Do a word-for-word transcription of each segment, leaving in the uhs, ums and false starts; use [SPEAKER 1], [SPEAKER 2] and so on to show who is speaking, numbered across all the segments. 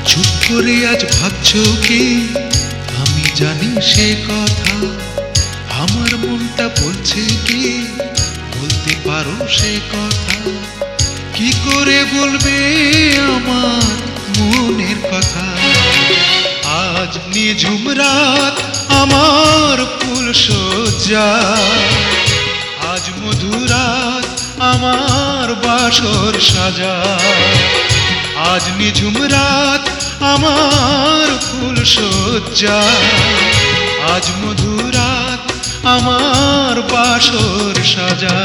[SPEAKER 1] চুপ করে আজ ভাবছো কি? আমি জানি সে কথা, আমার মনটা বলছে কি? বলতে পারো সে কথা? কি করে বলবে আমার মনের কথা? আজ নিঝুম রাত আমার ফুল সজ্জা, আজ মধুরাত আমার বাসর সাজা। আজ নিঝুম রাত আমার ফুল সজ্জা, আজ মধুরাত আমার বাসর সাজা।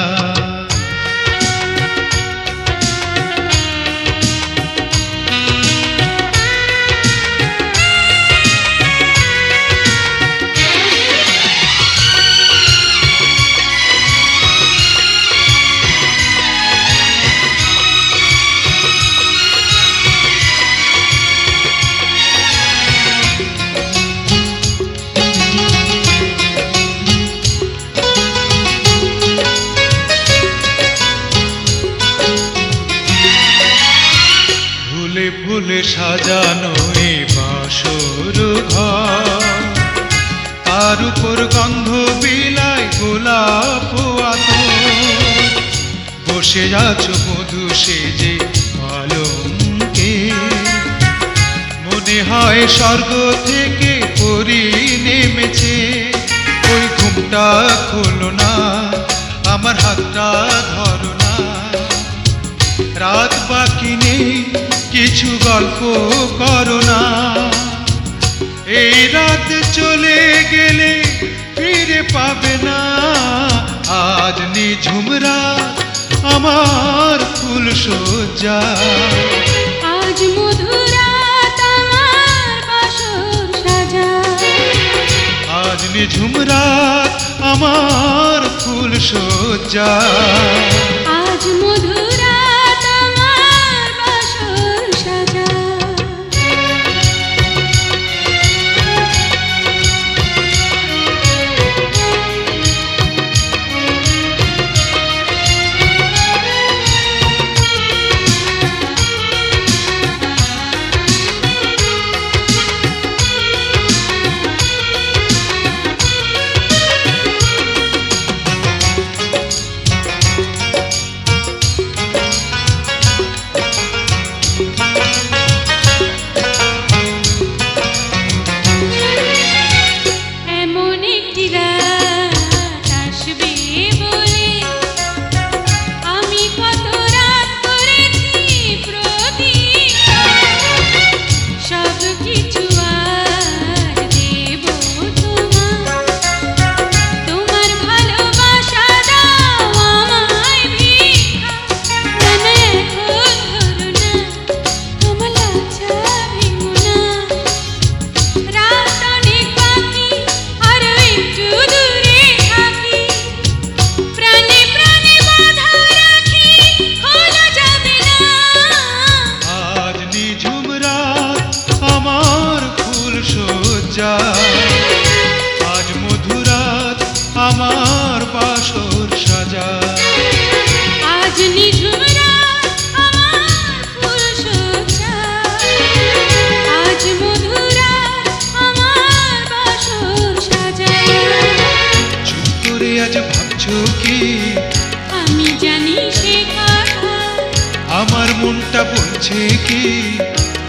[SPEAKER 1] ফুলে ফুলে সাজানো এই বাসর ঘর, তার উপর গন্ধ বিলায় গোলাপ আতর। বসে আছো মধু সেজে পালঙ্কে, মনে হয় স্বর্গ থেকে পরি নেমেছে। ওই ঘুমটা খোলো না, আমার হাতটা ধরো না। রাত বাকি নেই, কিছু গল্প করো না। এই রাত চলে গেলে ফিরে পাবে না। আজ নিঝুম রাত আমার ফুল সজ্জা,
[SPEAKER 2] আজ মধুরাত আমার বাসর সাজা।
[SPEAKER 1] আজ নিঝুম রাত আমার ফুল সজ্জা,
[SPEAKER 2] আজ মধুরাত আমার বাসর সাজা।
[SPEAKER 1] আজ মধুরাত আমার বাসর সাজা,
[SPEAKER 2] আজ নিঝুম রাত আমার ফুল সজ্জা, আজ মধুরাত আমার বাসর সাজা।
[SPEAKER 1] চুপ করে আজ ভাবছো কি?
[SPEAKER 2] আমি জানি সে কথা,
[SPEAKER 1] আমার মনটা বলছে কি?